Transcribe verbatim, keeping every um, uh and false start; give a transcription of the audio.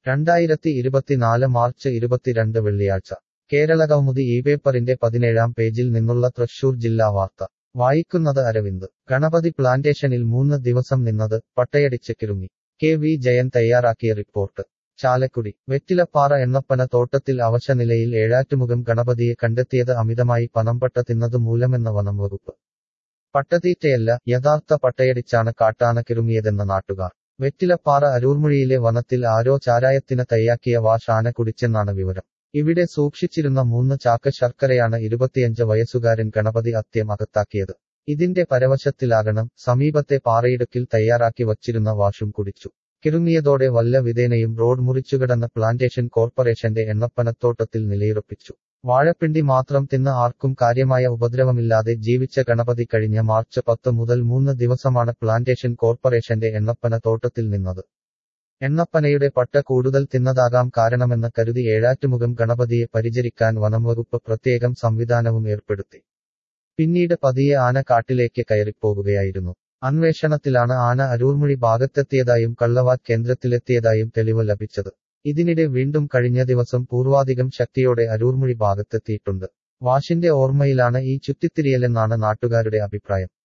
രണ്ടായിരത്തി ഇരുപത്തിനാല് മാർച്ച് ഇരുപത്തിരണ്ട് വെള്ളിയാഴ്ച കേരളകൗമുദി ഈ പേപ്പറിന്റെ പതിനേഴാം പേജിൽ നിന്നുള്ള തൃശൂർ ജില്ലാ വാർത്ത വായിക്കുന്നത് അരവിന്ദ്. ഗണപതി പ്ലാന്റേഷനിൽ മൂന്ന് ദിവസം നിന്നത് പട്ടയടിച്ച് കിറുങ്ങി. കെ വി ജയൻ തയ്യാറാക്കിയ റിപ്പോർട്ട്. ചാലക്കുടി. വെറ്റിലപ്പാറ എണ്ണപ്പന തോട്ടത്തിൽ അവശനിലയിൽ ഏഴാറ്റുമുഖം ഗണപതിയെ കണ്ടെത്തിയത് അമിതമായി പനംപട്ട തിന്നതു മൂലമെന്ന വനം വകുപ്പ്. പട്ടതീറ്റയല്ല, യഥാർത്ഥ പട്ടയടിച്ചാണ് കാട്ടാന കിറുങ്ങിയതെന്ന നാട്ടുകാർ. വെറ്റിലപ്പാറ അരൂർമുഴിയിലെ വനത്തിൽ ആരോ ചാരായത്തിന് തയ്യാക്കിയ വാഷ് ആന കുടിച്ചെന്നാണ് വിവരം. ഇവിടെ സൂക്ഷിച്ചിരുന്ന മൂന്ന് ചാക്ക് ശർക്കരയാണ് ഇരുപത്തിയഞ്ച് വയസ്സുകാരൻ ഗണപതി അത്യം അകത്താക്കിയത്. ഇതിന്റെ പരവശത്തിലാകണം സമീപത്തെ പാറയിടുക്കിൽ തയ്യാറാക്കി വച്ചിരുന്ന വാഷും കുടിച്ചു. കിറുങ്ങിയതോടെ വല്ല വിധേനയും റോഡ് മുറിച്ചുകടന്ന് പ്ലാന്റേഷൻ കോർപ്പറേഷന്റെ എണ്ണപ്പനത്തോട്ടത്തിൽ നിലയുറപ്പിച്ചു. വാഴപ്പിണ്ടി മാത്രം തിന്ന് ആർക്കും കാര്യമായ ഉപദ്രവമില്ലാതെ ജീവിച്ച ഗണപതി കഴിഞ്ഞ മാർച്ച് പത്ത് മുതൽ മൂന്ന് ദിവസമാണ് പ്ലാന്റേഷൻ കോർപ്പറേഷന്റെ എണ്ണപ്പന തോട്ടത്തിൽ നിന്നത്. എണ്ണപ്പനയുടെ പട്ട കൂടുതൽ തിന്നതാകാം കാരണമെന്ന് കരുതി ഏഴാറ്റുമുഖം ഗണപതിയെ പരിചരിക്കാൻ വനംവകുപ്പ് പ്രത്യേകം സംവിധാനവും ഏർപ്പെടുത്തി. പിന്നീട് പതിയെ ആന കാട്ടിലേക്ക് കയറിപ്പോകുകയായിരുന്നു. അന്വേഷണത്തിലാണ് ആന അരൂർമുഴി ഭാഗത്തെത്തിയതായും കള്ളവാറ്റ് കേന്ദ്രത്തിലെത്തിയതായും തെളിവ് ലഭിച്ചത്. ഇതിനിടെ വീണ്ടും കഴിഞ്ഞ ദിവസം പൂർവാധികം ശക്തിയോടെ അരൂർമുഴി ഭാഗത്തെത്തിയിട്ടുണ്ട്. വാഷിന്റെ ഓർമ്മയിലാണ് ഈ ചുറ്റിത്തിരിയലെന്നാണ് നാട്ടുകാരുടെ അഭിപ്രായം.